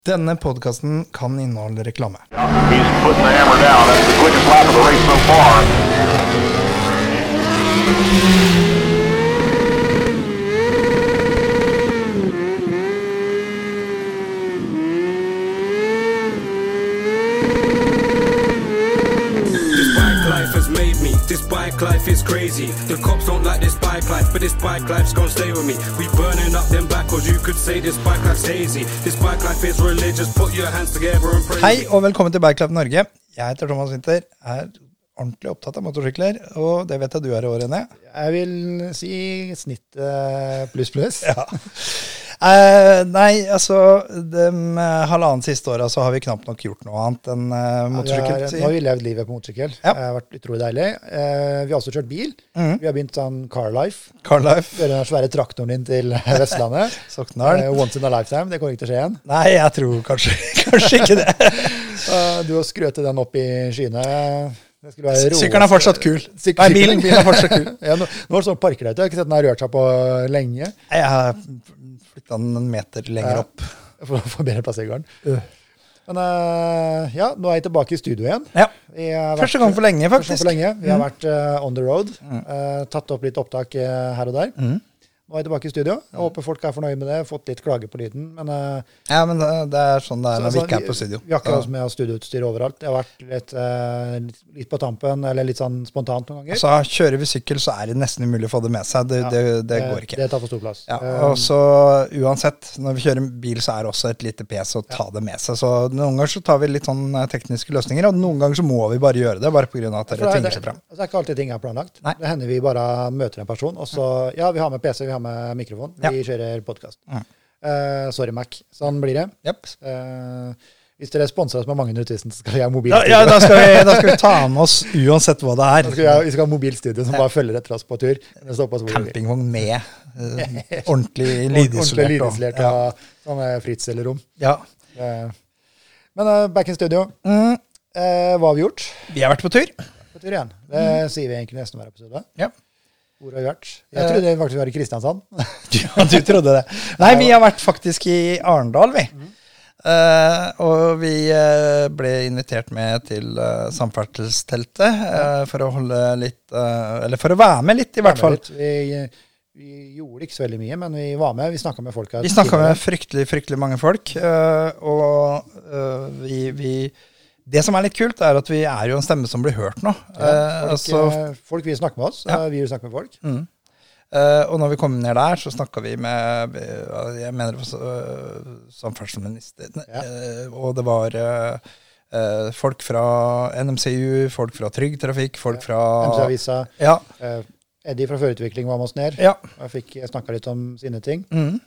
Denne podcasten kan inneholde reklame. He's putting the hammer down. That's the quickest lap of the race so far. This bike life has made me. This bike life is crazy. The cops don't like this bike life, but this bike life's gonna stay with me. We burning up them backwards. You could say this bike life's hazy. This bike life is religious. Put your hands together and pray. Hei og velkommen til Bike Club Norge. Jeg heter Thomas Winther, ordentlig opptatt av motorsykler, og det vet jeg du i år, René. Jeg vil si snitt pluss. Ja. Nei, altså, de halvannen siste året så har vi knapt nok gjort noe annet enn motorsykkel. Nå har vi levd livet på motorsykkel. Ja. Det har vært utrolig deilig. Vi har også kjørt bil. Vi har begynt sånn car life. Car life. Gjøre den svære traktoren din til Vestlandet. Soknaren. Once in a lifetime, det kommer ikke til å skje igjen. Nei, jeg tror kanskje ikke det. Du har skrøtet den opp i skyene. Det skulle være Sykkelen fortsatt kul. Nei, bilen fortsatt kul. Ja, nå er det sånn parker. Jeg har ikke sett den har rørt seg på lenge. Jeg har flyttet den en meter lenger opp. For å få bedre plass i gården. Men ja, nå er jeg tilbake i studio igjen. Ja, Første gang for lenge, faktisk. Vi har vært on the road, tatt opp litt opptak her og der. Nå er jeg tilbake i studio. Jeg håper folk er fornøyd med det, fått litt klage på lyden. Men, ja, men det er sånn det er når vi ikke er på studio. Vi har ikke oss med studioutstyr overalt. Det har vært litt på tampen, eller litt sånn spontant noen ganger. Altså, kjører vi sykkel, så er det nesten umulig å få det med seg. Det går ikke. Det tar for stor plass. Ja, og så uansett, når vi kjører bil, så er det også et lite pes å ta det med seg. Så noen ganger så tar vi litt sånn tekniske løsninger, og noen ganger så må vi bare gjøre det, bare på grunn av at det tvinger seg frem. Det er ikke alltid ting er planlagt. Nei. Det hender vi bare møter en person, og så, ja, vi har med PC, vi har med mikrofon, vi kjører podcast. Sorry, Mac. Sånn blir det. Yep. Hvis dere sponser oss med mange 100 000, så skal vi ha mobilstudio. Ja, da skal vi ta med oss uansett hva det er. Vi skal ha mobilstudio som bare følger etter oss på tur. Campingvogn med ordentlig lydisolert. Ja. Sånn Fritz eller rom. Ja. Men back in studio. Hva har vi gjort? Vi har vært på tur. På tur igjen. Det sier vi egentlig nesten hver episode. Ja. Hvor har vi vært? Jeg trodde det faktisk var i Kristiansand. Ja, du trodde det. Nei, vi har vært faktisk i Arendal, vi. Og vi ble invitert med til samferdselsteltet for å holde litt, eller for å være med litt i hvert fall. Vi gjorde ikke så veldig mye, men vi var med. Vi snakket med folk. Vi snakket med fryktelig mange folk, og det som er litt kult er at vi er jo en stemme som blir hørt nå. Folk vil snakke med oss, vi vil snakke med folk. Og når vi kom ned der, så snakket vi med, jeg mener det var samferdselsminister, og det var folk fra NMCU, folk fra Trygg Trafikk, folk fra MC-avisa. Ja. Eddie fra Førerutvikling var med oss ned. Ja. Jeg snakket litt om sine ting.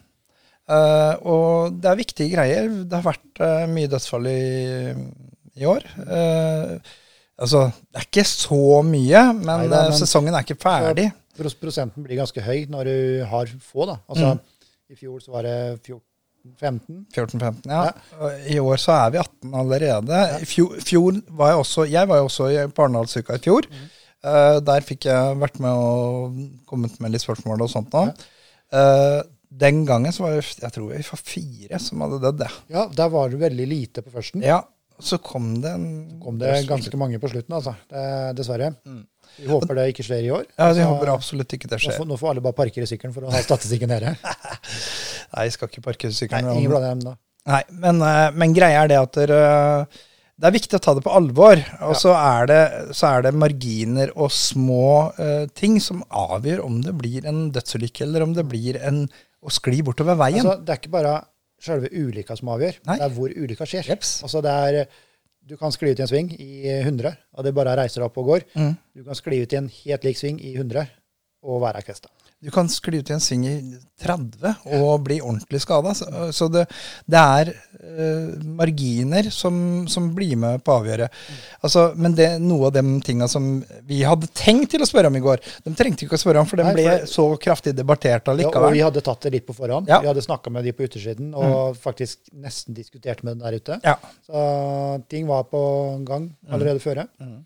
Og det er viktige greier. Det har vært mye dødsfall i år. Altså, det er ikke så mye, men sesongen er ikke ferdig. Prosenten blir ganske høy når du har få, da. Altså, i fjor så var det 14-15. 14-15, ja. I år så er vi 18 allerede. I fjor var jeg var jo også på Arendalsuka i fjor. Der fikk jeg vært med og kommet med litt spørsmål og sånt nå. Den gangen så var jeg tror vi var 4 som hadde dødd, det. Ja, der var det veldig lite på førsten. Ja, så kom det ganske mange på slutten, altså. Dessverre. Vi håper det ikke skjer i år. Ja, vi håper absolutt ikke det skjer. Nå får alle bare parkere sykkelen for å ha statistikken nede. Nei, jeg skal ikke parkere sykkelen. Nei, ingen blander dem da. Nei, men greia er det at det er viktig å ta det på alvor, og så er det marginer og små ting som avgjør om det blir en dødsulykke, eller om det blir å skli bortover veien. Altså, det er ikke bare selve ulykka som avgjør, det er hvor ulykka skjer. Jeps. Altså, du kan skli ut i en sving i 100, og det bare reiser opp og går. Du kan skli ut i en helt lik sving i 100, og være kvesta. Du kan skli ut i en sving i 30 og bli ordentlig skadet. Så det er marginer som blir med på å avgjøre. Altså, men noe av de tingene som vi hadde tenkt til å spørre om i går, de trengte ikke å spørre om, for de ble så kraftig debattert allikevel. Ja, og vi hadde tatt det litt på forhånd. Ja. Vi hadde snakket med de på utersiden, og faktisk nesten diskutert med dem der ute. Ja. Så ting var på gang allerede før.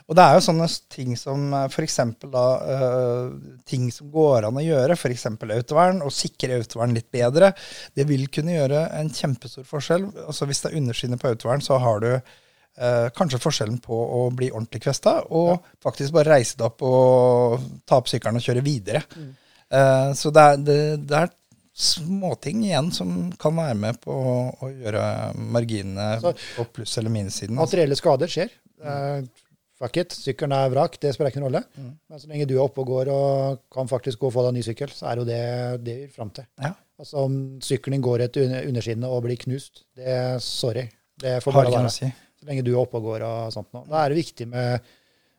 Og det jo sånne ting som for eksempel da, ting som går an å gjøre, for eksempel autovern, og sikre autovern litt bedre, det vil kunne gjøre en kjempestor forskjell. Altså hvis det underskinner på autovern, så har du kanskje forskjellen på å bli ordentlig kvesta, og faktisk bare reise deg opp og ta opp sykkelen og kjøre videre. Så det småting igjen som kan være med på å gjøre marginene på pluss- eller minussiden. Materielle skader skjer. Fuck it, sykkelen vrak, det spiller ikke noen rolle. Men så lenge du oppe og går og kan faktisk gå og få deg en ny sykkel, så jo det vi vil frem til. Ja. Altså om sykkelen din går et underskinne og blir knust, sorry. Det får bare være. Si. Så lenge du oppe og går og sånt nå. Da det viktig med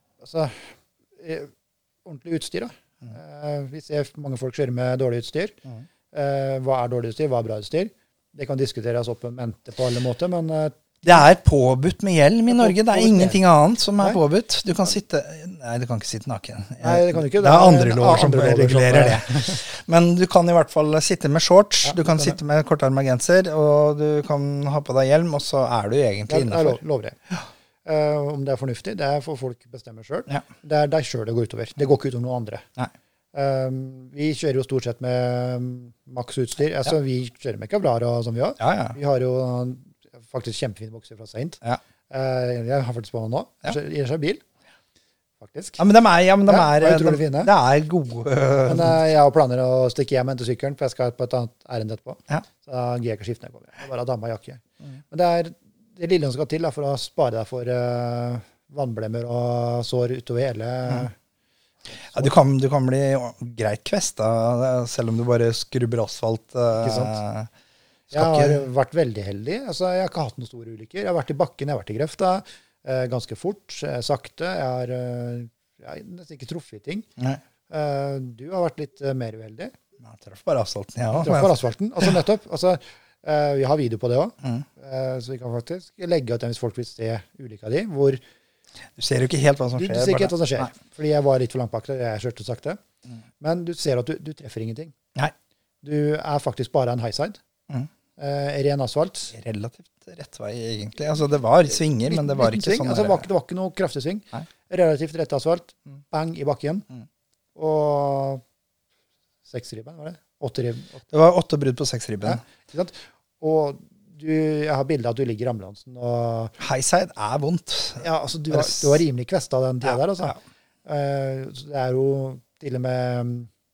ordentlig utstyr. Vi ser mange folk kjører med dårlig utstyr. Hva dårlig utstyr, hva bra utstyr? Det kan diskuteres opp og mente på alle måter, men det påbudt med hjelm i Norge. Det ingenting annet som påbudt. Du kan sitte... Nei, du kan ikke sitte naken. Nei, det kan du ikke. Det andre lover som regulerer det. Men du kan i hvert fall sitte med shorts, du kan sitte med kortarmet genser, og du kan ha på deg hjelm, og så du egentlig innenfor. Det lover jeg. Om det fornuftig, det får folk bestemme selv. Ja. Det deg selv det går utover. Det går ikke utover noen andre. Nei. Vi kjører jo stort sett med maksutstyr. Altså, vi kjører med kavlar og som vi har. Ja. Vi har jo faktisk kjempefine bokser fra Saint. Ja. Jeg har faktisk på meg nå. Jeg gir seg bil, faktisk. Ja, men de utrolig fine. Det gode. Men jeg har planer å stikke hjem til sykkelen, for jeg skal på et annet ærend etterpå. Ja. Så da gir jeg ikke skifte når jeg kommer. Det bare damme og jakke. Men det det lille som skal til for å spare deg for vannblemmer og sår utover hele... Ja, du kan bli greit kvesta, selv om du bare skrubber asfalt. Ikke sant? Jeg har vært veldig heldig. Altså, jeg har ikke hatt noen store ulykker. Jeg har vært i bakken, jeg har vært i grøfta, ganske fort, sakte. Jeg har nesten ikke truffet ting. Du har vært litt mer uheldig. Jeg traff bare asfalten, ja. Traff bare asfalten, altså nettopp. Altså, vi har video på det også, så vi kan faktisk legge ut den hvis folk vil se ulykka di, hvor... Du ser jo ikke helt hva som skjer. Du ser ikke helt hva som skjer, fordi jeg var litt for langt bak det, jeg kjørte sakte. Men du ser at du treffer ingenting. Nei. Du faktisk bare en highside. Ren asfalt. Relativt rett vei, egentlig. Altså, det var svinger, men det var ikke sånn... Altså, det var ikke noe kraftig sving. Nei. Relativt rett asfalt. Bang i bakken. Og 6 ribben, var det? 8 ribben. Det var 8 brudd på 6 ribben. Ja, ikke sant? Og jeg har bildet at du ligger i ambulansen. Og highside vondt. Ja, altså, du var rimelig kvesta den tida der, altså. Ja. Så det jo til og med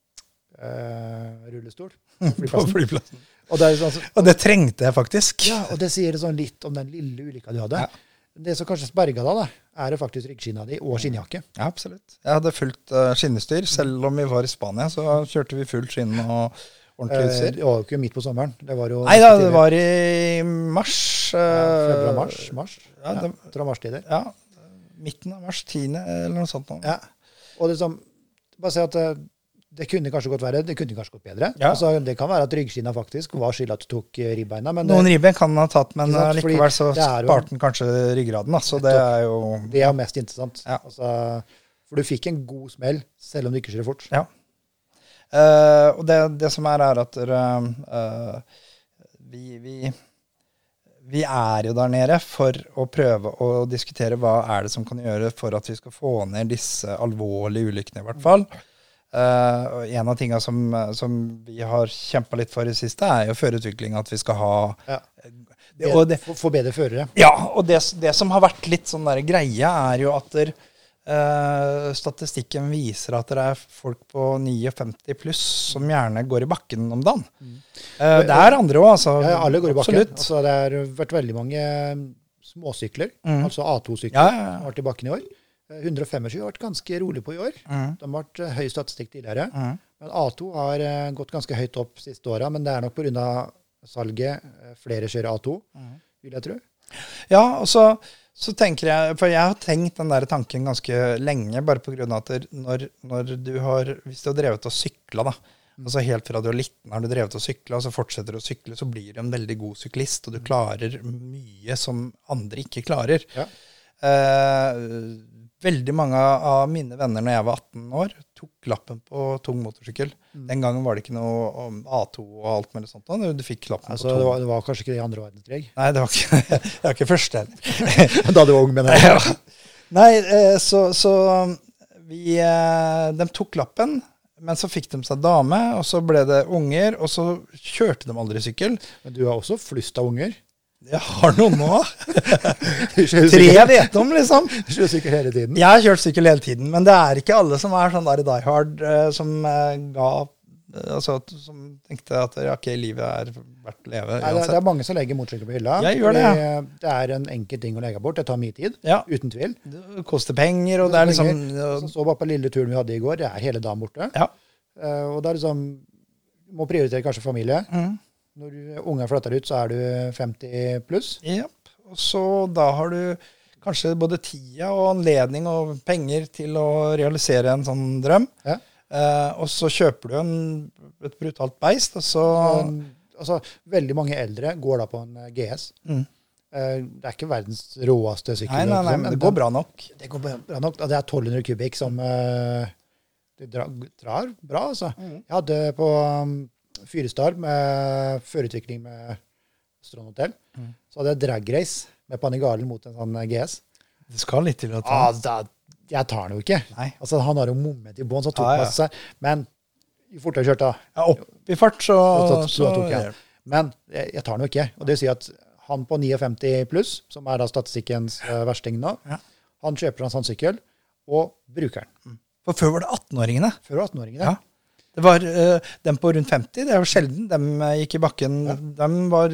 rullestol. På flyplassen. Og det trengte jeg faktisk. Ja, og det sier sånn litt om den lille ulykka du hadde. Ja. Det som kanskje sperga da, det faktisk ryggskinna di og skinnjakke. Ja, absolutt. Jeg hadde fullt skinnestyr. Selv om vi var i Spania, så kjørte vi fullt skinn og ordentlig utstyr. Det var jo ikke midt på sommeren. Det var jo Neida, det var i mars. Februar-mars. Ja, det var marstider. Ja, midten av mars, 10. eller noe sånt. Ja, og det som, bare si at det kunne kanskje godt være, det kunne kanskje gått bedre. Ja. Altså, det kan være at ryggskinna faktisk var skyld at du tok ribbeina. Noen ribbein kan ha tatt, men likevel så sparte den kanskje ryggraden. Så det jo... Det mest interessant. Ja. Altså, for du fikk en god smell, selv om du ikke kjører fort. Ja. Og det som at vi jo der nede for å prøve å diskutere hva det som kan gjøre for at vi skal få ned disse alvorlige ulykkene i hvert fall. Og en av tingene som vi har kjempet litt for i siste jo førerutvikling, at vi skal ha få bedre førere. Ja, og det som har vært litt sånn der greie jo at statistikken viser at det folk på 59 pluss som gjerne går i bakken om dagen. Det andre også, altså. Ja, alle går i bakken. Absolutt. Altså, det har vært veldig mange småsykler, altså A2-sykler, som har vært i bakken i år. 125 har vært ganske rolig på i år. De har vært høy statistikk tidligere. Men A2 har gått ganske høyt opp siste året, men det nok på grunn av salget flere kjører A2, vil jeg tro. Ja, og så tenker jeg, for jeg har tenkt den der tanken ganske lenge, bare på grunn av at når hvis du har drevet og syklet da, altså helt fra du liten har du drevet og syklet, og så fortsetter du å sykle, så blir du en veldig god syklist, og du klarer mye som andre ikke klarer. Ja. Veldig mange av mine venner når jeg var 18 år tok lappen på tung motorsykkel. Den gangen var det ikke noe om A2 og alt med sånt. Du fikk lappen altså, på tung. Det var kanskje ikke det i andre verdenskrig? Nei, det var ikke første. Da du var ung, mener jeg. Nei, så de tok lappen, men så fikk de seg dame, og så ble det unger, og så kjørte de aldri sykkel. Men du har også flust av unger. Jeg har noen nå. 3 jeg vet om, liksom. Du kjører sykkel hele tiden. Jeg har kjørt sykkel hele tiden, men det er ikke alle som er sånn der die hard, som som tenkte at ok, livet er verdt å leve. Nei, det er mange som legger motorsykkel på hylla. Jeg gjør det, ja. Det er en enkel ting å legge bort. Det tar mye tid, uten tvil. Det koster penger, og det er liksom... Så bare på lille turen vi hadde i går, det er hele dagen borte. Ja. Og det er liksom, du må prioritere kanskje familie. Når unger flytter ut, så er du 50 pluss. Ja, og så da har du kanskje både tida og anledning og penger til å realisere en sånn drøm. Ja. Og så kjøper du et brutalt beist, og så... Altså, veldig mange eldre går da på en GS. Det er ikke verdens råeste sykkel. Nei, men det går bra nok. Det går bra nok. Det er 1200 kubikk som det drar bra, altså. Jeg hadde på Fyresdal med førerutvikling med Strand Hotel, så hadde jeg dragrace med Panigalen mot en sånn GS. Det skal litt til å ta. Jeg tar den jo ikke. Nei. Altså, han har jo moment i bånd, så tok masse seg. Men jo fortere jeg kjørte, opp i fart, så tok jeg. Men jeg tar den jo ikke. Og det vil si at han på 59 pluss, som er da statistikkens versting nå, han kjøper en sånn sykkel, og bruker den. For før var det 18-åringene. Før var det 18-åringene. Ja. Det var dem på rundt 50, det er jo sjelden. De gikk i bakken. Ja. De var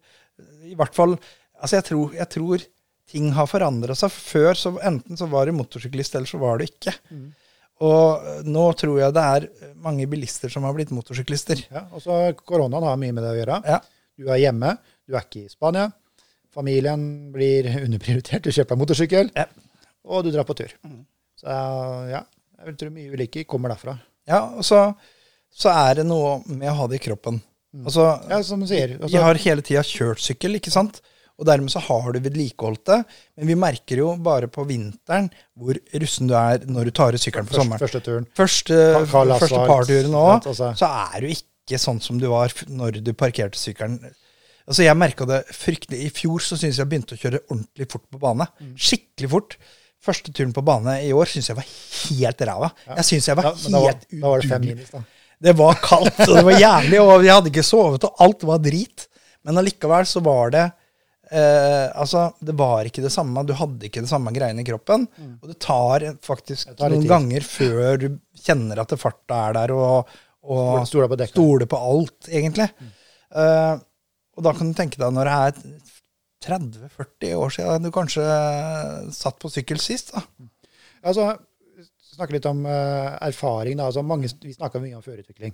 i hvert fall, altså jeg tror ting har forandret seg. Før så enten så var det motorsyklist, eller så var det ikke. Og nå tror jeg det er mange bilister som har blitt motorsyklister. Ja, og så koronaen har mye med det å gjøre. Ja. Du er hjemme, du er ikke i Spania. Familien blir underprioritert, du kjøper motorsykkel, og du drar på tur. Så ja, jeg tror mye ulike kommer derfra. Ja, og så er det noe med å ha det i kroppen. Altså, som du sier. Vi har hele tiden kjørt sykkel, ikke sant? Og dermed så har du vedlikeholdt det, men vi merker jo bare på vinteren hvor russen du er når du tar ut sykkelen på sommeren. Første turen. Første parturen også, så er du ikke sånn som du var når du parkerte sykkelen. Altså jeg merket det fryktelig. I fjor så synes jeg begynte å kjøre ordentlig fort på bane. Skikkelig fort. Første turen på bane i år synes jeg var helt ræva. Jeg synes jeg var helt udugelig. Da var det 5 minus da. Det var kaldt, og det var jævlig, og jeg hadde ikke sovet, og alt var drit. Men allikevel så var det, det var ikke det samme. Du hadde ikke det samme greiene i kroppen. Og det tar faktisk noen ganger før du kjenner at farta er der, og stoler på alt, egentlig. Og da kan du tenke deg, når det er 30-40 år siden du kanskje satt på sykkel sist, da. Altså, snakke litt om erfaring, da. Altså, vi snakker mye om førerutvikling.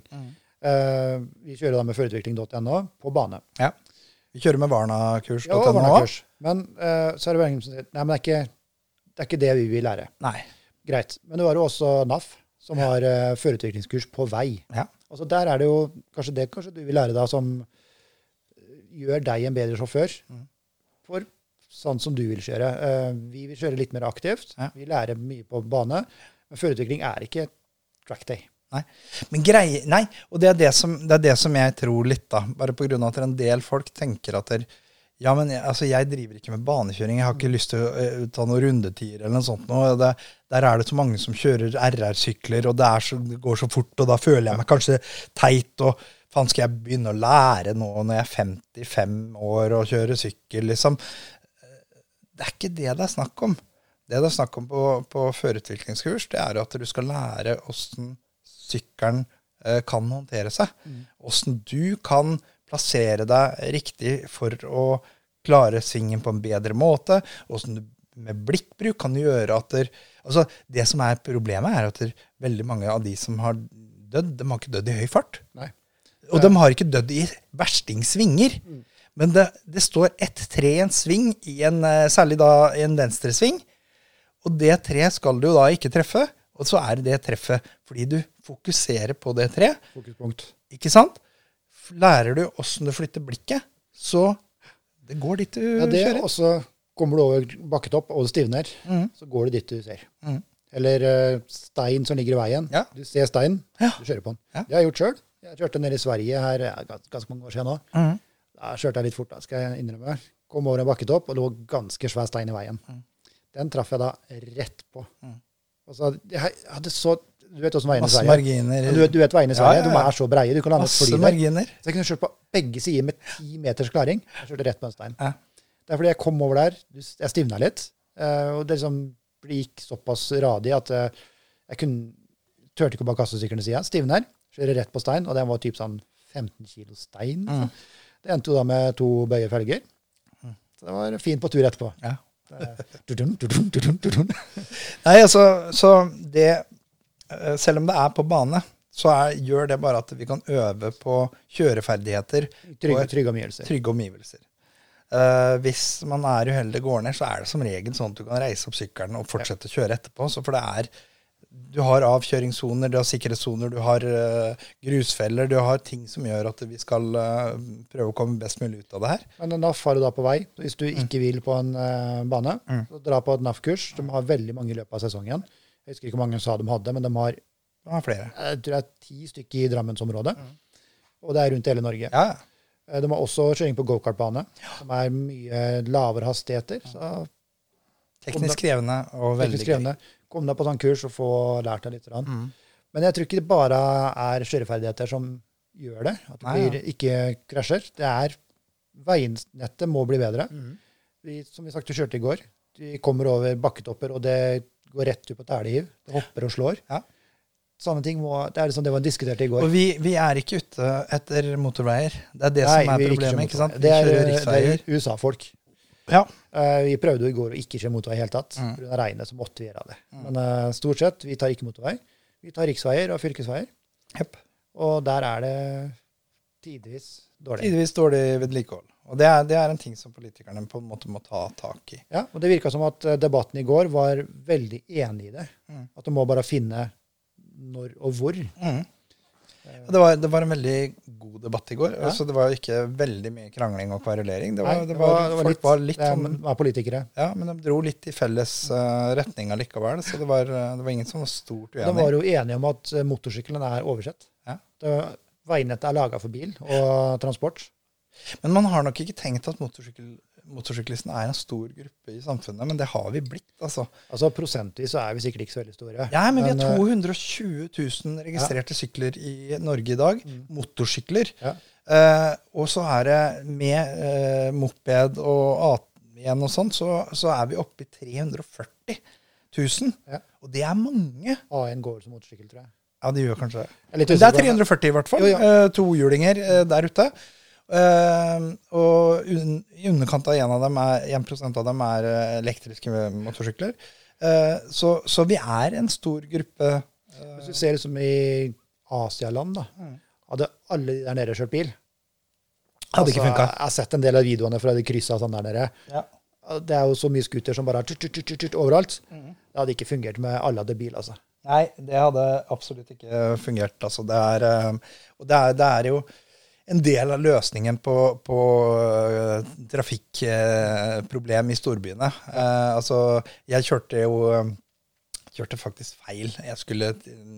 Vi kjører da med førerutvikling.no på bane. Ja, vi kjører med Varna-kurs.no. Ja, Varna-kurs. Men så er det veldig som sier, nei, men det er ikke det vi vil lære. Nei. Greit. Men du har jo også NAF, som har førerutviklingskurs på vei. Ja. Altså, der er det jo kanskje du vil lære da, som gjør deg en bedre sjåfør, for sånn som du vil kjøre. Vi vil kjøre litt mer aktivt. Ja. Vi lærer mye på bane. Men førerutvikling er ikke track day. Nei. Men nei, og det er det som jeg tror litt da, bare på grunn av at en del folk tenker at ja, men jeg driver ikke med banekjøring, jeg har ikke lyst til å ta noen rundetider eller noe sånt. Der er det så mange som kjører RR-sykler, og det går så fort, og da føler jeg meg kanskje teit, og faen skal jeg begynne å lære nå når jeg er 55 år og kjøre sykkel, liksom. Det er ikke det er snakk om. Det er snakk om på førerutviklingskurs, det er at du skal lære hvordan sykkelen kan håndtere seg. Hvordan du kan plassere deg riktig for å klare svingen på en bedre måte, hvordan du med blikkbruk kan gjøre at det som er problemet er at veldig mange av de som har dødd, de har ikke dødd i høy fart. Nei. Og de har ikke dødd i verstingsvinger. Men det står et tre i en sving, særlig da i en venstre sving, og det tre skal du da ikke treffe, og så er det treffet fordi du fokuserer på det tre. Fokuspunkt. Ikke sant? Lærer du hvordan du flytter blikket, så det går dit du kjører. Og så kommer du over bakketopp, og det stivner, så går det dit du ser. Eller stein som ligger i veien. Ja. Du ser stein, du kjører på den. Ja. Det har jeg gjort selv. Jeg kjørte ned i Sverige her ganske mange år siden nå. Da kjørte jeg litt fort, da skal jeg innrømme. Kom over en bakketopp, og det lå ganske svær stein i veien. Den traff jeg da rett på. Altså, jeg hadde så... Du vet hvordan veiene i Masse Sverige. marginer. Du vet veiene i Sverige, de så breie. Du kan lande Masse fly der. marginer. Så jeg kunne kjørt på begge sider med 10 meters klaring. Jeg kjørte rett på en stein. Ja. Det fordi jeg kom over der, jeg stivnet litt, og det liksom gikk såpass radig at jeg tørte ikke å bare kaste sykkelen til siden. Stivner, kjører rett på stein, og den var typ sånn 15 kilo stein. Det endte jo da med 2 bøye felger. Så det var fint på tur etterpå. Ja. Nei, altså, så det, selv om det på bane, så gjør det bare at vi kan øve på kjøreferdigheter. Trygge omgivelser. Trygge omgivelser. Hvis man uheldig går ned, så det som regel sånn at du kan reise opp sykkelen og fortsette å kjøre etterpå. Så for det du har avkjøringssoner, du har sikkerhetssoner, du har grusfeller, du har ting som gjør at vi skal prøve å komme best mulig ut av det her. Men NAF har du da på vei. Hvis du ikke vil på en bane, så dra på et NAF-kurs. De har veldig mange i løpet av sesongen. Jeg husker ikke hvor mange sa de hadde, men de har flere. Jeg tror det 10 stykker i Drammensområdet. Og det rundt hele Norge. Ja. De har også kjøring på go-kart-bane, som mye lavere hastigheter. Så teknisk krevende og veldig gøy. Kom deg på sånn kurs og få lært deg litt. Men jeg tror ikke det bare kjøreferdigheter som gjør det, at du ikke krasjer. Veinettet må bli bedre. Som vi sagt, du kjørte i går. De kommer over bakketopper, og det går rett ut på tælehiv. Det hopper og slår. Ja. Sånne ting det liksom det var diskutert i går. Og vi ikke ute etter motorveier. Det det som problemet, ikke sant? Vi kjører riksveier. Det USA-folk. Ja. Vi prøvde jo i går å ikke kjøre motorvei i hele tatt. På grunn av regnet så måtte vi gjøre det. Men stort sett, vi tar ikke motorvei. Vi tar riksveier og fylkesveier. Yep. Og der det tidvis dårlig. Tidvis dårlig vedlikehold. Og det en ting som politikerne på en måte må ta tak i. Ja, og det virket som at debatten i går var veldig enig i det. At de må bare finne når og hvor. Det var en veldig god debatt i går. Ja. Altså, det var ikke veldig mye krangling og kvarulering. Folk var litt politikere. Ja, men de dro litt i felles retning likevel, så det var ingen som var stort uenig. De var jo enige om at motorsykkelen oversett. Ja. Veinettet laget for bil og transport. Men man har nok ikke tenkt at motorsyklisten en stor gruppe i samfunnet, men det har vi blitt, altså. Altså prosentvis så vi sikkert ikke så veldig store. Ja, men vi har 220 000 registrerte sykler i Norge i dag, motorsykler. Ja. Og så det med moped og A1 og sånn, så vi oppe i 340 000. Ja. Og det mange. A1 går som motorsykkel, tror jeg. Ja, det gjør kanskje. Det 340 i hvert fall. Tohjulinger der ute. Og i underkant av 1% av dem elektriske motorsykler. Så vi en stor gruppe. Hvis du ser det som i Asialand, da, hadde alle de der nede kjørt bil. Hadde ikke funket. Jeg har sett en del av videoene fra de krysset sånn der nede. Ja. Det jo så mye skuter som bare overalt. Det hadde ikke fungert med alle hadde bil, altså. Nei, det hadde absolutt ikke fungert. Altså, det jo en del av løsningen på trafikkproblem i storbyene. Altså, jeg kjørte faktisk feil. Jeg skulle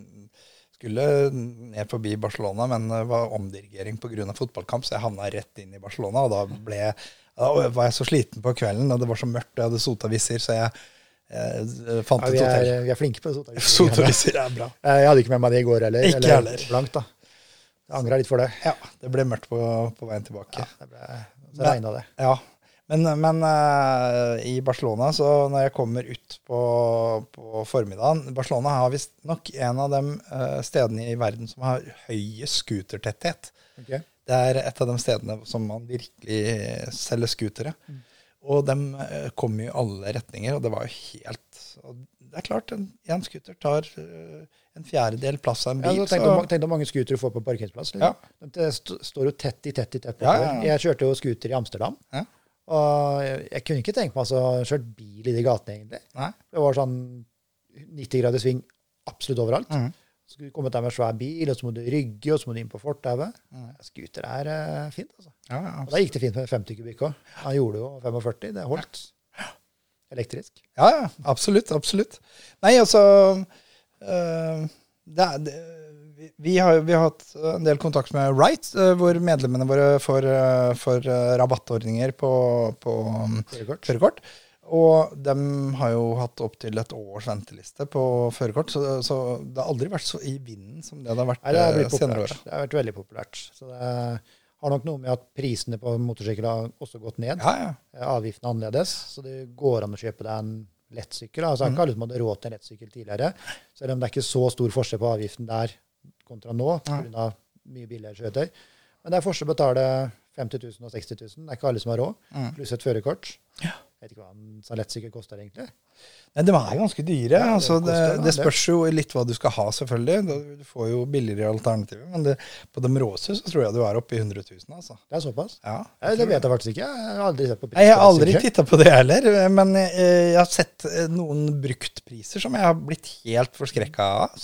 ned forbi Barcelona, men det var omdirigering på grunn av fotballkamp, så jeg havnet rett inn i Barcelona, og da var jeg så sliten på kvelden, og det var så mørkt, og jeg hadde sotavisser, så jeg fant et hotell. Vi flinke på sotavisser. Sotavisser bra. Jeg hadde ikke med meg det i går, eller heller. Blankt da. Jeg angrer litt for det. Ja, det ble mørkt på veien tilbake. Ja, så regnet det. Ja, men i Barcelona, så når jeg kommer ut på formiddagen, Barcelona har vist nok en av de stedene i verden som har høyest skutertetthet. Okay. Det et av de stedene som man virkelig selger skutere. Og de kommer i alle retninger, og det var jo helt... Det klart, en skuter tar en fjerdedel plass av en bil. Ja, tenk hvor mange skuter du får på parkeringsplass. Ja. Det står jo tett i tett. Ja. Jeg kjørte jo skuter i Amsterdam, og jeg kunne ikke tenke meg å kjøre bil i de gatene egentlig. Nei. Det var sånn 90 grader sving absolutt overalt. Så skulle du komme der med svær bil, og så må du rygge, og så må du inn på fortauet. Skuter fint, altså. Ja. Og da gikk det fint med 50 kubikk også. Han gjorde jo 45, det holdt. Elektrisk. Ja, absolutt. Nei, altså vi har hatt en del kontakt med Wright, hvor medlemmene våre får rabattordninger på førerkort. Og de har jo hatt opp til et års venteliste på førerkort, så det har aldri vært så i vinden som det har vært senere året. Det har vært veldig populært. Så det har nok noe med at prisene på motorsykkel har også gått ned. Ja. Avgiften er annerledes, så det går an å kjøpe deg en lettsykkel. Altså, jeg har ikke alle som hadde råd til en lettsykkel tidligere, selv om det er ikke så stor forskjell på avgiften der kontra nå, på grunn av mye billigere kjøretøy. Men det er forskjell å betale 50 000 og 60 000. Det er ikke alle som har råd, pluss et førerkort. Jeg vet ikke hva en sånn lettsykkel koster egentlig. Nei, de er ganske dyre. Ja, altså, det spørs jo litt hva du skal ha, selvfølgelig. Du får jo billigere alternativer, men på de råse så tror jeg du er oppe i 100 000. Altså. Det er såpass? Ja, det vet jeg faktisk ikke. Jeg har aldri sett på priser. Jeg har aldri tittet på det heller, men jeg har sett noen bruktpriser som jeg har blitt helt forskrekket av.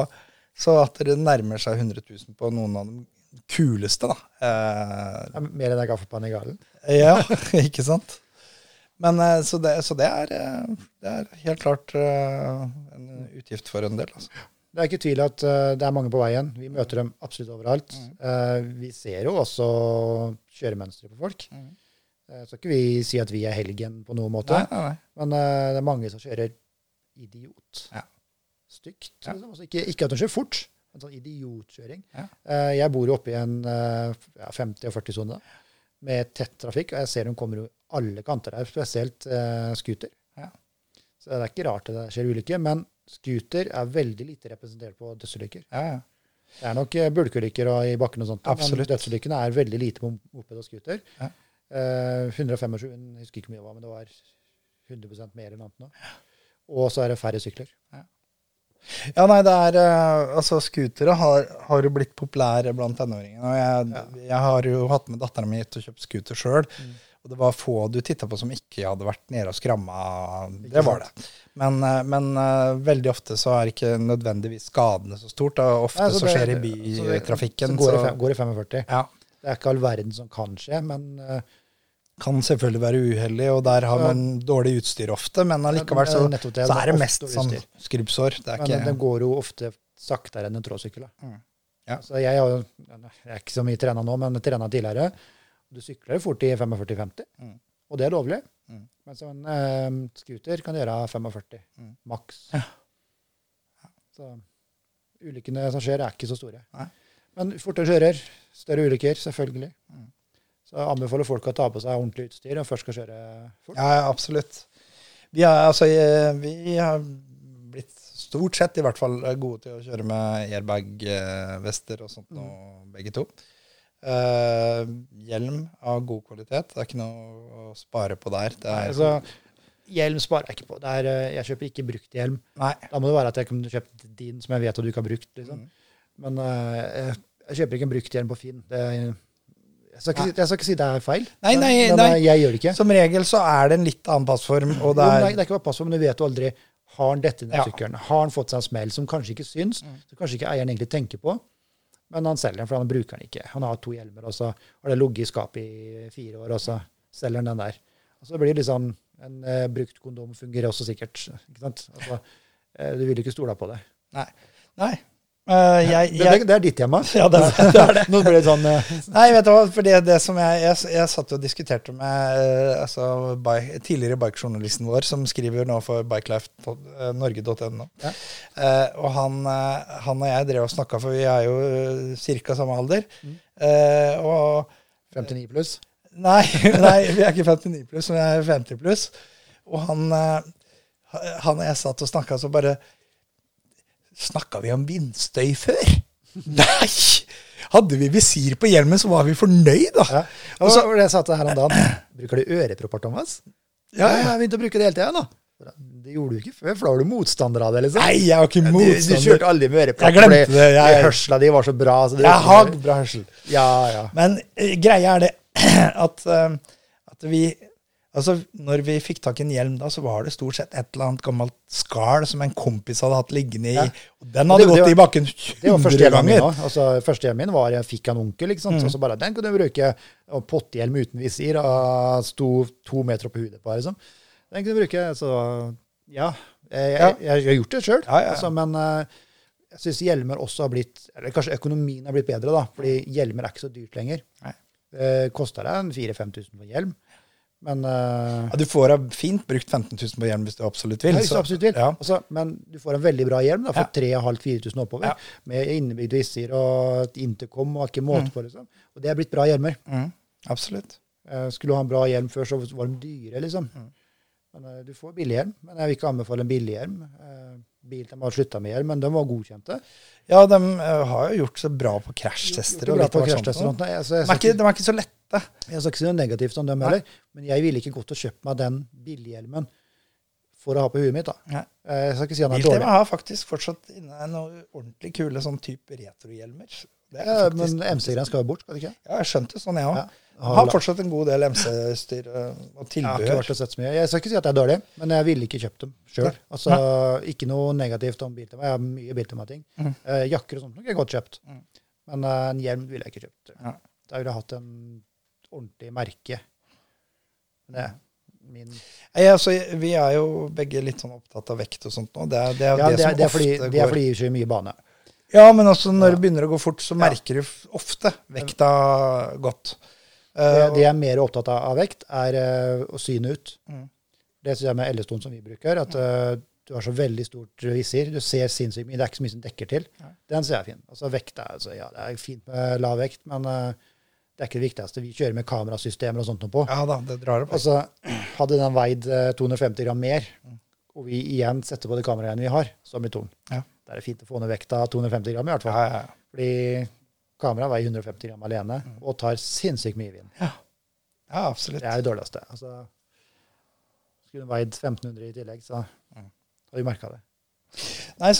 Så at det nærmer seg 100 000 på noen av dem kuleste, da. Mer enn en kaffepanne i galen. Ja, ikke sant? Men så det er helt klart en utgift for en del. Altså. Det er ikke tvil at det er mange på veien. Vi møter dem absolutt overalt. Vi ser jo også kjøremønstre på folk. Så ikke vi si at vi er helgen på noen måte. Nei. Men det er mange som kjører idiot. Ja. Stygt. Altså, ikke at de kjører fort, en sånn idiotkjøring. Ja. Jeg bor jo oppe i en 50- og 40-zone med tett trafikk, og jeg ser de kommer jo alle kanter der, spesielt scooter. Ja. Så det er ikke rart det skjer ulykker, men scooter er veldig lite representert på dødsulykker. Ja. Det er nok bulkulykker i bakken og sånt, absolutt. Men dødsulykkene er veldig lite på moped og scooter. Ja. 125, jeg husker ikke mye hva, men det var 100% mer enn annet nå. Og så er det færre sykler. Ja. Ja, nei, det er, altså scootere har jo blitt populære blant tenåringen, og jeg har jo hatt med datteren min til å kjøpe scooter selv, og det var få du tittet på som ikke hadde vært nede og skramma, det var det. Men veldig ofte så er ikke nødvendigvis skadene så stort, og ofte så skjer det i bytrafikken. Så går det 45. Ja. Det er ikke all verden som kan skje, men kan selvfølgelig være uheldig, og der har man dårlig utstyr ofte, men allikevel så er det mest sånn skrubbsår. Men den går jo ofte saktere enn en trådsykkel. Ja. Så jeg er ikke så mye trenet nå, men trenet tidligere. Du sykler jo fort i 45-50, og det er lovlig. Men så en scooter kan gjøre 45, maks. Ja. Så ulykkene som skjer er ikke så store. Nei. Men fortere kjører, større ulykker, selvfølgelig. Så jeg anbefaler folk å ta på seg ordentlig utstyr og først skal kjøre fort. Ja, absolutt. Vi har blitt stort sett i hvert fall gode til å kjøre med airbag-vester og sånt nå, begge to. Hjelm av god kvalitet, det er ikke noe å spare på der. Hjelm sparer jeg ikke på. Jeg kjøper ikke brukt hjelm. Nei. Da må det være at jeg kunne kjøpt din som jeg vet at du ikke har brukt. Liksom. Men jeg kjøper ikke en brukt hjelm på Finn. Jeg skal ikke si det er feil, men jeg gjør det ikke. Som regel så er det en litt annen passform. Og det er ikke bare passform, men du vet jo aldri, har han dette i den sykkelen? Har han fått seg en smell som kanskje ikke syns, som kanskje ikke eieren egentlig tenker på, men han selger den, for han bruker den ikke. Han har 2 hjelmer, og så har det ligget i skapet i 4 år, og så selger han den der. Og så blir det liksom, en brukt kondom fungerer også sikkert, ikke sant? Altså, du vil ikke stole på det. Nei. Det er ditt hjemme. Ja, det er det. Nå blir det sånn... Nei, vet du hva, for det som jeg satt og diskuterte med tidligere bikejournalisten vår, som skriver nå for bikelifenorge.no. Ja. Og han og jeg drev og snakket, for vi er jo cirka samme alder. Og 59 pluss? Nei, vi er ikke 59 pluss, men vi er 50 pluss. Og han og jeg satt og snakket, så bare... Snakket vi om vindstøy før? Nei! Hadde vi visir på hjelmen, så var vi fornøyd, da. Ja. Og så var det jeg sa til her om dagen. Bruker du ørepropper, Thomas? Ja, jeg har begynt å bruke det hele tiden, da. Det gjorde du ikke før, for da var du motstander av det, liksom. Nei, jeg var ikke motstander. Du kjørte aldri med ørepropper. Jeg glemte det. Hørsla di var så bra. Så jeg har bra hørsel. Ja. Men greia er det at vi... Altså, når vi fikk tak i en hjelm da, så var det stort sett et eller annet gammelt skall som en kompis hadde hatt liggende i. Og den hadde gått i bakken 100 ganger. Altså, første hjelmen min var, jeg fikk en onkel, liksom. Så bare, den kunne du bruke, og potthjelm uten visir, og sto 2 meter opp i hudet på, liksom. Den kunne du bruke, så ja, jeg har gjort det selv. Ja. Altså, men jeg synes hjelmer også har blitt, eller kanskje økonomien har blitt bedre da, fordi hjelmer er ikke så dyrt lenger. Nei. Kostet det 4-5 tusen for hjelm. Men, du får fint brukt 15 000 på hjelm hvis du absolutt vil. Ja, hvis du absolutt vil. Ja. Altså, men du får en veldig bra hjelm, da, for 3,5–4 000 oppover, med innebygd visir og et intercom og ikke måte på, liksom. Og det blitt bra hjelmer. Absolutt. Skulle du ha en bra hjelm før, så var de dyre, liksom. Men du får billig hjelm, men jeg vil ikke anbefale en billig hjelm. Bilten har sluttet med hjelm, men de var godkjente. Ja, de har jo gjort så bra på krasjtester. De er ikke så lette. Jeg skal ikke si noe negativt om dem heller, men jeg ville ikke gått og kjøpt meg den billighjelmen for å ha på huet mitt, da. Jeg skal ikke si han er dårlig. Biltema har faktisk fortsatt inne noen ordentlig kule sånn type retrohjelmer. Men MC-greiene skal jo bort, skal det ikke? Ja, jeg skjønte sånn, jeg også. Jeg har fortsatt en god del MC-styr og tilbehør. Jeg har ikke vært og sett så mye. Jeg skal ikke si at det er dårlig, men jeg ville ikke kjøpt dem selv. Altså, ikke noe negativt om Biltema. Jeg har mye Biltema-ting. Jakker og sånt nok er godt kjøpt. Men en hjelm ville jeg ikke kjøpt. Da ville jeg hatt en ordentlig merke. Det er min... vi er jo begge litt sånn opptatt av vekt og sånt nå. Det er fordi vi kjører mye bane. Ja, men også når det begynner å gå fort, så merker du ofte vekta godt. Det jeg er mer opptatt av vekt, er å syne ut. Det synes jeg med Ellestone som vi bruker, at du har så veldig stort visir. Du ser sinnssykt mye, det er ikke så mye som dekker til. Den ser jeg fin. Altså vekt det er fint med lav vekt, men det er ikke det viktigste. Vi kjører med kamerasystemer og sånt noe på. Ja da, det drar det på. Altså, hadde den veid 250 gram mer, og vi igjen setter på det kameraene vi har, så blir det tom. Ja. Det er fint å få ned vekta 250 gram i hvert fall. Ja. Fordi kamera veier 150 gram alene, og tar sinnssykt mye vind. Ja, absolutt. Det er det dårligste. Altså, skulle den veid 1500 i tillegg, så har vi merket det. Nei,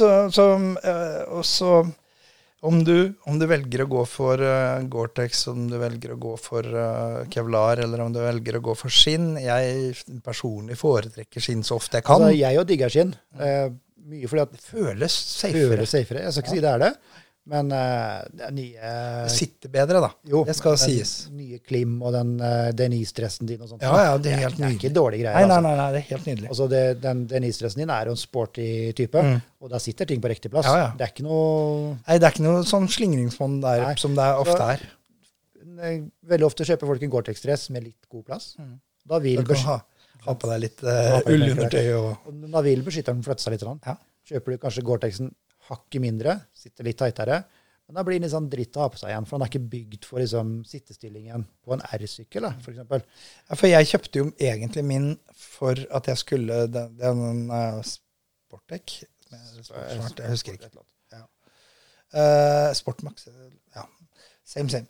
så om du velger å gå for Gore-Tex, om du velger å gå for Kevlar, eller om du velger å gå for skinn, jeg personlig foretrekker skinn så ofte jeg kan. Altså, jeg digger skinn. Mye fordi at det føles safere. Jeg skal ikke si det er det, men det er nye... Det sitter bedre da, det skal sies. Nye Klim og den Denise-dressen din og sånt. Ja, det er helt nydelig. Det er ikke dårlig greier. Nei, det er helt nydelig. Altså, den Denise-dressen din er jo en sporty type, og da sitter ting på riktig plass. Ja. Det er ikke noe... Nei, det er ikke noe sånn slingringsmånd der som det ofte er. Veldig ofte kjøper folk en Gore-Tex-dress med litt god plass. Da vil ha på deg litt ullundertøy. Og da vil beskytteren flytte seg litt. Kjøper du kanskje Gore-Texen hakket mindre, sitter litt tightere, men da blir den litt sånn dritt å ha på seg igjen, for den er ikke bygd for liksom, sittestillingen på en R-sykkel, for eksempel. Ja, for jeg kjøpte jo egentlig min for at jeg skulle, det er en Sportec, jeg husker ikke. Ja. Sportmax, ja, same.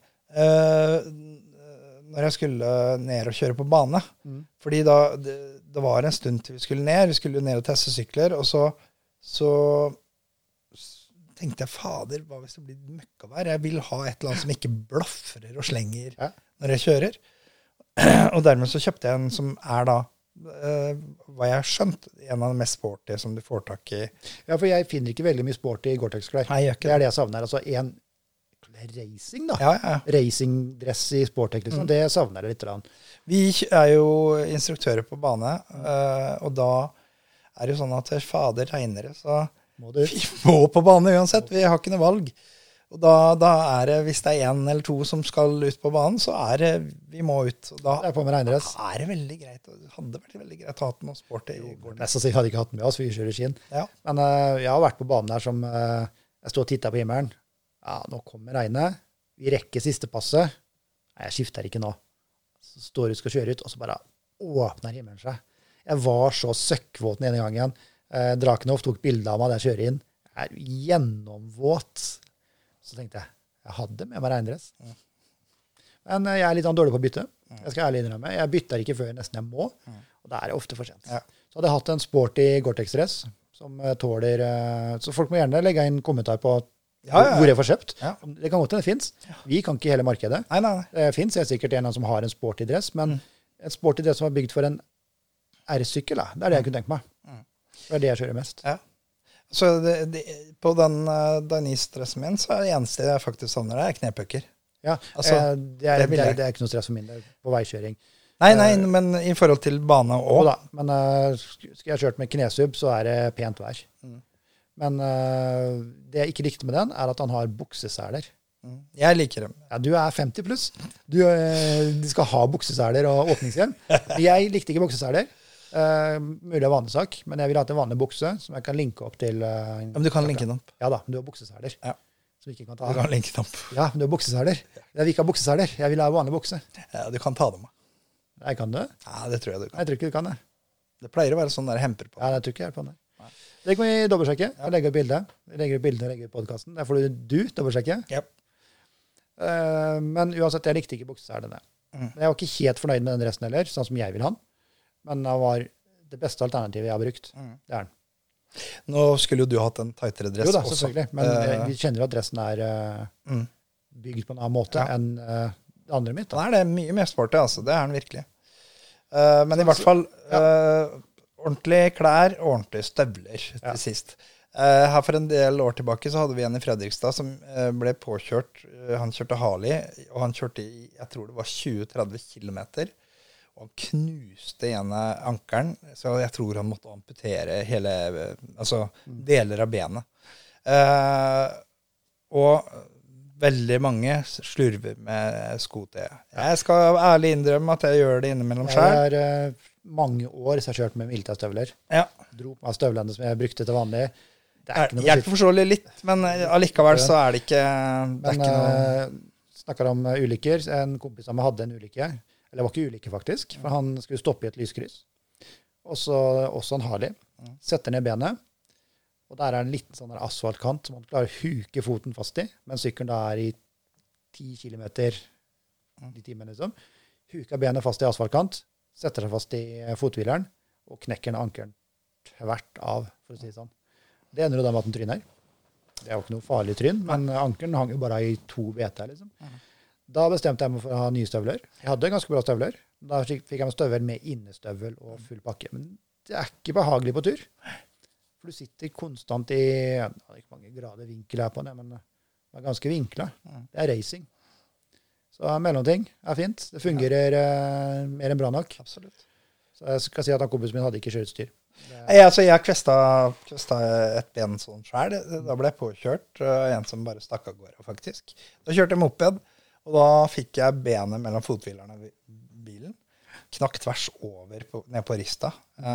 Når jeg skulle ned og kjøre på bane, fordi det var en stund til vi skulle ned og teste sykler, og så tenkte jeg, fader, hva hvis det blir møkkavær? Jeg vil ha et eller annet som ikke blafrer og slenger når jeg kjører. Og dermed så kjøpte jeg en som er da, hva jeg har skjønt, en av de mest sporty som du får tak i. Ja, for jeg finner ikke veldig mye sporty Gore-Tex-klær. Nei, jeg gjør ikke det. Det er det jeg savner. Altså en racing da. Ja. Racingdress i Sportec, liksom. Det savner jeg litt. Vi er jo instruktører på bane, og da er det jo sånn at fader regner det, så vi må på bane uansett. Vi har ikke noe valg. Og da er det, hvis det er en eller to som skal ut på banen, så er det, vi må ut. Og da er på med regnress. Er det veldig greit. Det hadde vært veldig greit å ha noe sport i går. Nesten så hadde ikke hatt med oss, for vi kjører skinn. Ja. Men jeg har vært på banen der som jeg stod og tittet på himmelen. Ja, nå kommer regnet. Vi rekker siste passet. Nei, jeg skifter ikke nå. Så står du skal kjøre ut, og så bare åpner himmelen seg. Jeg var så søkkvåt ene gangen. Drakenhoff tok bilder av meg der jeg kjører inn. Jeg er gjennomvåt. Så tenkte jeg hadde med meg regndress. Men jeg er litt dårlig på å bytte. Jeg skal ærlig innrømme. Jeg bytter ikke før nesten jeg må, og da er det ofte for sent. Ja. Så hadde jeg hatt en sporty Gore-Tex-dress som tåler... Så folk må gjerne legge en kommentar på hvor jeg får kjøpt. Ja. Det kan godt hende det finnes. Vi kan ikke hele markedet. Nei. Det finnes sikkert en som har en sporty dress, men en sporty dress som er bygd for en R-sykkel, det er det jeg kunne tenke meg. Det er det jeg kjører mest. Ja. Så på den Denise-dressen min, så er det eneste jeg faktisk savner det, knepukker. Ja, altså, det er ikke noe stress for min del på veikjøring. Nei, men i forhold til bane også. Da, men skal jeg kjørt med knesub, så er det pent vær. Men det jeg ikke likte med den, er at han har bukseseler. Jeg liker dem. Ja, du 50 pluss. Du skal ha bukseseler og åpningshjelm. Jeg likte ikke bukseseler. Mulig av vanesak, men jeg vil ha til en vanlig bukse som jeg kan linke opp til. Men du kan linke den opp. Ja da, men du har bukseseler. Ja. Som ikke kan ta. Du kan linke den opp. Ja, men du har bukseseler. Jeg vil ikke ha bukseseler. Jeg vil ha vanlig bukse. Ja, du kan ta dem av. Jeg kan det? Ja, det tror jeg du kan. Jeg tror ikke du kan det. Det pleier å være sånn der hemper på. Ja, det tror ikke jeg på det. Det kan vi dobbeltsjekke. Jeg legger ut bilde. Jeg legger ut bilde og legger ut podcasten. Det får du dobbeltsjekke. Yep. Men uansett, jeg likte ikke bukseselene. Jeg var ikke helt fornøyd med den resten heller, sånn som jeg vil ha den. Men det var det beste alternativet jeg har brukt. Det den. Nå skulle jo du hatt en tightere dress også. Jo da, selvfølgelig. Men vi kjenner at dressen bygd på en annen måte enn det andre mitt. Da det mye mer sporty, altså. Det den virkelig. Men i hvert fall ordentlige klær og ordentlige støvler til sist. Her for en del år tilbake så hadde vi en i Fredrikstad som ble påkjørt. Han kjørte Harley, og han kjørte i, jeg tror det var 20-30 kilometer. Og han knuste ene ankeren, så jeg tror han måtte amputere hele, altså deler av benet. Og veldig mange slurver med skote. Jeg skal ærlig innrømme at jeg gjør det innimellom selv. Det mange år så jeg har kjørt med militærstøvler. Ja. Dro på meg støvlene som jeg brukte til vanlig. Det ikke noe jeg forstår litt, men allikevel så det ikke, det men, ikke noe... Snakker om ulykker. En kompis av meg hadde en ulykke. Eller det var ikke ulykke faktisk, for han skulle stoppe i et lyskryss. Og så også en Harley. Setter ned benet. Og der en liten sånn asfaltkant som man klarer å huke foten fast i, men sykkelen da i 10 kilometer i timen liksom. Huker benet fast i asfaltkant, setter seg fast i fothvileren, og knekker ankeren tvert av, for å si det sånn. Det ender jo da med at den tryner. Det jo ikke noe farlig tryn, men ankeren hang jo bare i 2 beter, liksom. Da bestemte jeg meg for å ha nye støvler. Jeg hadde ganske bra støvler. Da fikk jeg med støvler med innestøvel og full pakke. Men det ikke behagelig på tur. For du sitter konstant i, det ikke mange grader vinkel her på det, men det ganske vinklet. Det racing. Så mellomting fint. Det fungerer mer enn bra nok. Absolutt. Så jeg skal si at kompisen min hadde ikke kjøreutstyr. Jeg kvesta et ben sånn selv. Da ble jeg påkjørt. En som bare stakk av gårde, faktisk. Da kjørte jeg moped, og da fikk jeg benet mellom fothvilerne av bilen. Knakk tvers over ned på rista.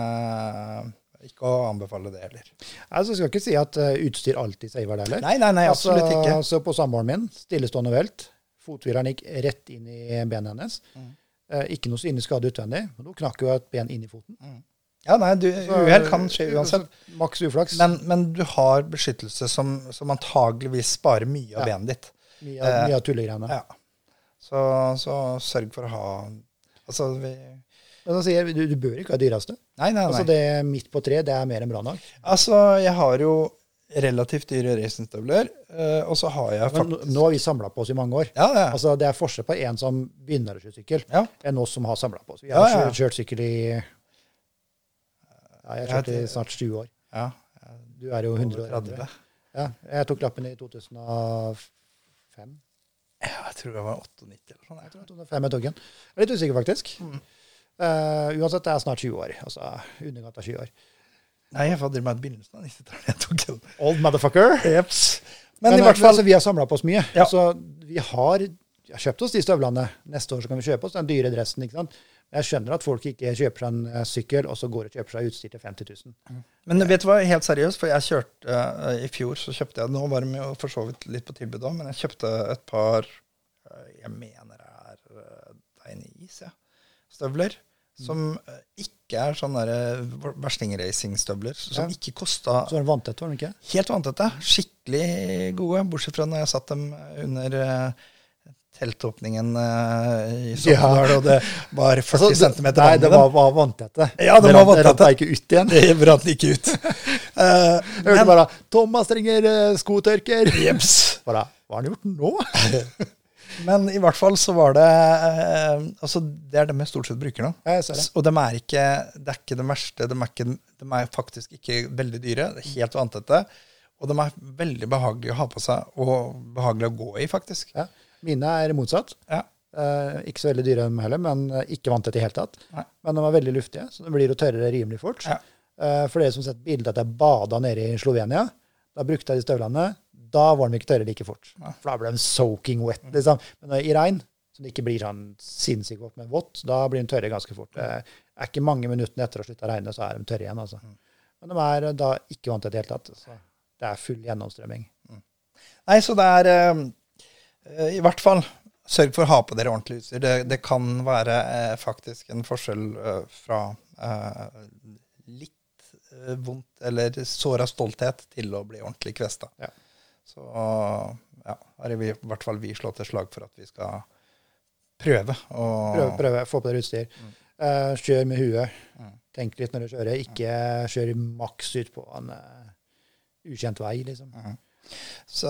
Ikke å anbefale det heller. Altså, jeg skal ikke si at utstyr alltid saver det heller. Nei, absolutt ikke. Så på samboeren min, stillestående velt, fothvileren gikk rett inn i benet hennes. Ikke noe synlig skade utvendig, men nå knakk jo et ben inn i foten. Ja, nei, uheld kan skje uansett. Maks uflaks. Men du har beskyttelse som antageligvis sparer mye av benet ditt. Mye av tullegreiene. Ja. Så sørg for å ha... Altså, Men da sier jeg, du bør ikke ha dyreste. Nei. Altså, det midt på 3, det mer enn bra nok. Altså, jeg har jo relativt dyre racingstøvler, og så har jeg faktisk... Nå har vi samlet på oss i mange år. Ja. Altså, det forskjell på en som begynner å kjøre sykkel, enn oss som har samlet på oss. Vi har kjørt sykkel i... jeg har kjørt i snart 20 år. Ja. Du jo 100 år. 30. Ja, jeg tok lappen i 2005. Jeg tror det var 98 eller sånn. Jeg tror 2005 jeg tok den. Jeg litt usikker faktisk. Uansett, det snart 20 år. Altså, undergått av 20 år. Nei, jeg fadder meg et begynnelsen av 90-tallet. Jeg tok den. Old motherfucker. Jeps. Men i hvert fall... Altså, vi har samlet på oss mye. Ja. Så vi har kjøpt oss de støvlene. Neste år så kan vi kjøpe oss den dyre dressen, ikke sant? Jeg skjønner at folk ikke kjøper seg en sykkel, og så går og kjøper seg utstyr til 50 000. Men vet du hva, helt seriøst, for jeg kjørte, i fjor så kjøpte jeg, nå var de jo for så vidt litt på tilbud da, men jeg kjøpte et par, jeg mener Dainese støvler, som ikke sånne versting-racing-støvler, som ikke kostet... Så var det vanntett, var det ikke? Helt vanntette, skikkelig gode, bortsett fra når jeg satt dem under... teltåpningen i Sogndal, og det var 40 centimeter vann. Nei, det var vanntette. Ja, det var vanntette. Det rant ikke ut igjen. Det brant ikke ut. Jeg hørte bare, Thomas trenger skotørker. Jeps. Bare, hva har han gjort nå? Men i hvert fall så var det, altså det det vi stort sett bruker nå. Jeg ser det. Og det ikke det verste, de faktisk ikke veldig dyre, det helt vanntette, og de veldig behagelige å ha på seg, og behagelige å gå i faktisk. Ja. Mine motsatt. Ja. Ikke så veldig dyre heller, men ikke vanntett i helt tatt. Nei. Men de var veldig luftige, så det blir å tørre rimelig fort. Ja. For dere som sett bildet at jeg badet nede i Slovenia, da brukte jeg de støvlene. da var de ikke tørre like fort. For da ble de soaking wet, liksom. Men i regn, så det ikke blir sånn sinnssykt godt med vått, da blir de tørre ganske fort. Det er ikke mange minuttene etter å slutte å regne, så er de tørre igjen, altså. Men de er da ikke vant til det helt tatt. Så det er full gjennomstrømming. Nei, så det er i hvert fall sørg for å ha på dere ordentlig utstyr. Det kan være faktisk en forskjell fra litt vondt eller såret stolthet til å bli ordentlig kvesta. Ja. Så ja, har vi, i hvert fall vi slått et slag for at vi skal prøve. Prøve, få på dere utstyr. Kjør med huet. Tenk litt når du kjører. Ikke kjør maks ut på en ukjent vei, liksom. Så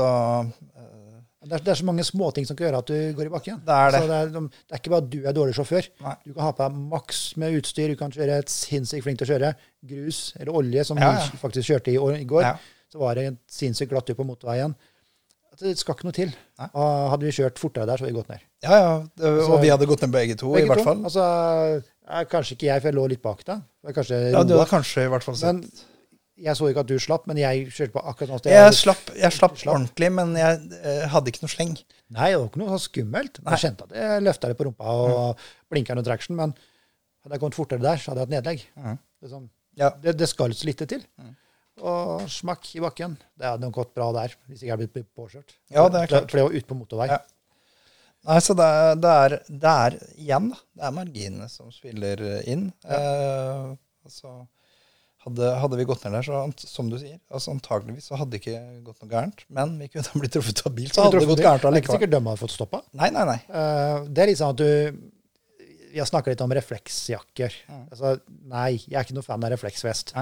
det er så mange små ting som kan gjøre at du går i bakken. Det er det. Så det er ikke bare at du er dårlig sjåfør. Nei. Du kan ha på deg maks med utstyr. Du kan kjøre et sinnssykt flink til å kjøre. Grus eller olje, som vi faktisk kjørte i går. Ja. Så var det en sinnssykt glatt på motorveien. Det skal ikke noe til. Hadde vi kjørt fortere der, så hadde vi gått ned. Ja. Og vi hadde gått ned begge to, i hvert fall. Altså, kanskje ikke jeg, for jeg lå litt bak da. Du hadde kanskje i hvert fall sett. Men jeg så ikke at du slapp, men jeg kjørte på akkurat noe sted. Jeg slapp ordentlig, men jeg hadde ikke noe sleng. Nei, det var ikke noe så skummelt. Jeg kjente at jeg løftet det på rumpa og blinket noe traction, men hadde jeg gått fortere der, så hadde jeg hatt nedlegg. Det skal så lite til. Og smakk i bakken. Det hadde nok gått bra der, hvis jeg hadde blitt påkjørt. Ja, det er klart. For det var ute på motorvei. Ja. Nei, så det er igjen da. Det er marginene som spiller inn. Altså, hadde vi gått ned der, så, som du sier, altså antageligvis så hadde det ikke gått noe gærent, men vi kunne blitt truffet av bil, så hadde det gått gærent. Det er ikke sikkert de hadde fått stoppet. Nei. Det er litt sånn at vi har snakket litt om refleksjakker. Altså, nei, jeg er ikke noe fan av refleksvest.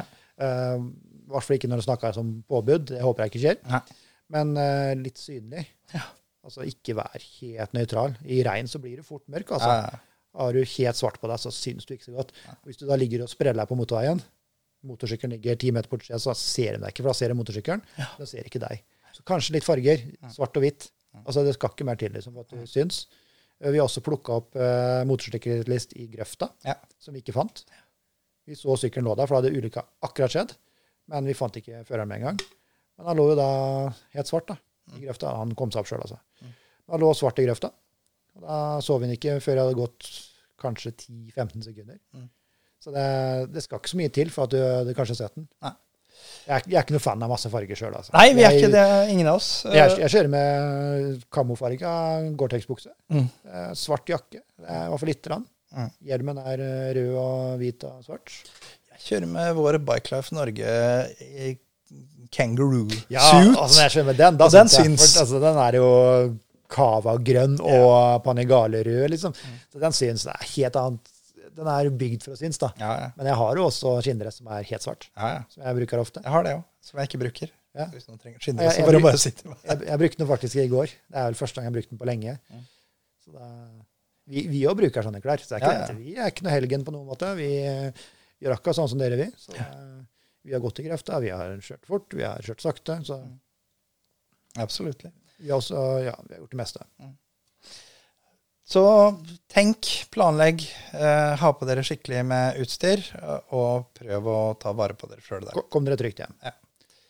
I hvert fall ikke når du snakker som påbud. Det håper jeg ikke skjer. Nei. Men litt synlig. Ja. Altså ikke vær helt nøytral. I regn så blir det fort mørk. Altså. Har du helt svart på deg, så synes du ikke så godt. Hvis du da ligger og spreller deg på motorveien, motorsykkelen ligger 10 meter på utsiden, så ser de deg ikke, for da ser de motorsykkelen. Ja. Da ser ikke deg. Så kanskje litt farger, svart og hvitt. Altså det skal ikke mer til liksom, for at du syns. Vi har også plukket opp motorsykkellist i grøfta, som vi ikke fant. Vi så sykkelen lå der, for da hadde ulykka akkurat skjedd. Men vi fant ikke føreren med en gang. Men han lå jo da helt svart da, i grøfta. Han kom seg opp selv, altså. Han lå svart i grøfta. Og da så vi den ikke før jeg hadde gått kanskje 10-15 sekunder. Så det skal ikke så mye til for at du kanskje har sett den. Nei. Jeg er ikke noe fan av masse farger selv, altså. Nei, vi er ikke det, ingen av oss. Jeg kjører med kamofarga Gore-Tex-bukse. Svart jakke, det er i hvert fall litt. Hjelmen er rød og hvit og svart. Kjører med vår Bike Life Norge kangaroo suit. Ja, altså jeg kjører med den. Da den syns. Altså, den er jo kava-grønn og Panigale-rød, liksom. Så den syns. Det er helt annet. Den er bygd for å syns, da. Men jeg har jo også skinnedress som er helt svart. Som jeg bruker ofte. Jeg har det jo, som jeg ikke bruker. Hvis noen trenger skinnedress, så bare sitte med. Jeg brukte den faktisk i går. Det er vel første gang jeg brukte den på lenge. Så da, vi også bruker sånne klær. Så vi er ikke noe helgen på noen måte. Vi gjør akkurat sånn som dere vil. Så, vi har gått i grøfta, vi har kjørt fort, vi har kjørt sakte. Så. Absolutt. Vi har også, vi har gjort det meste. Så tenk, planlegg, ha på dere skikkelig med utstyr, og prøv å ta vare på dere selv der. Kom dere trygt hjem. Ja.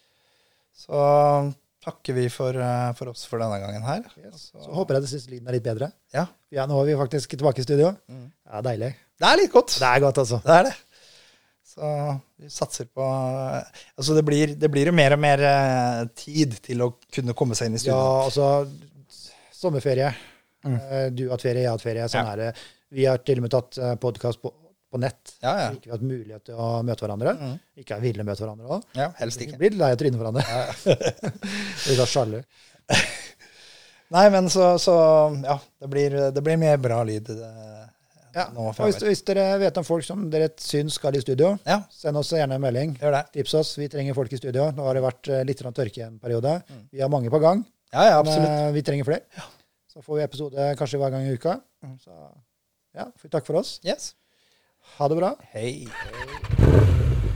Så takker vi for oss for denne gangen her. Yes. Så håper jeg det synes lyden er litt bedre. Ja, nå er vi faktisk tilbake i studio. Ja, deilig. Det er litt godt. Det er godt, altså. Det er det. Så vi satser på, altså det blir jo mer og mer tid til å kunne komme seg inn i studio. Ja, altså sommerferie. Du har hatt ferie, jeg har hatt ferie. Sånn er det. Vi har til og med tatt podcast på nett. Ikke vi har hatt mulighet til å møte hverandre. Ikke er villige å møte hverandre også. Ja, helst ikke. Vi blir lei av trynet hverandre. Vi tar sjalu. Nei, men så ja, det blir mer bra lyd nå fremover. Hvis dere vet om folk som dere syns skal i studio, send oss gjerne en melding. Gjør det. Tips oss, vi trenger folk i studio. Nå har det vært litt tørke i en periode. Vi har mange på gang. Ja, absolutt. Men vi trenger flere. Ja. Så får vi episode kanskje hver gang i uka. Så ja, takk for oss. Yes. Ha det bra. Hei.